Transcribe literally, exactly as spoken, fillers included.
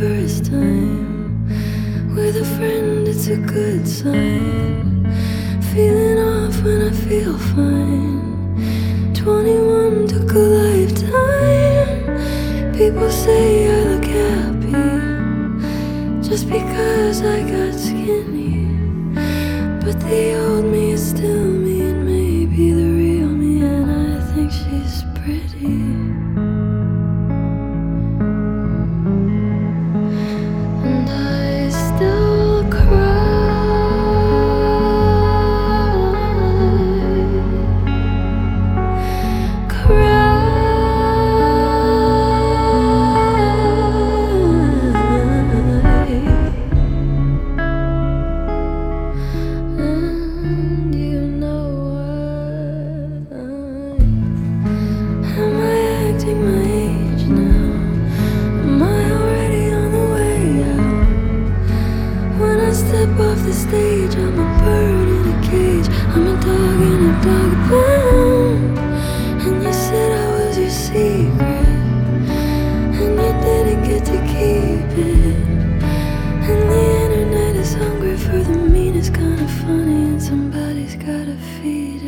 first time. With a friend, it's a good sign. Feeling off when I feel fine. twenty-one took a lifetime. People say I look happy just because I got skinny. But the old me is still me, and maybe the real me, and I think she's pretty. And I still cry, cry. And you know what? Am I acting my age now? Am I already on the way out? When I step off the stage, I'm a bird in a cage. I'm a dog in a dog pound. And you said I was your secret, and you didn't get to keep it. And the internet is hungry for the meanest kind of funny, and somebody's gotta feed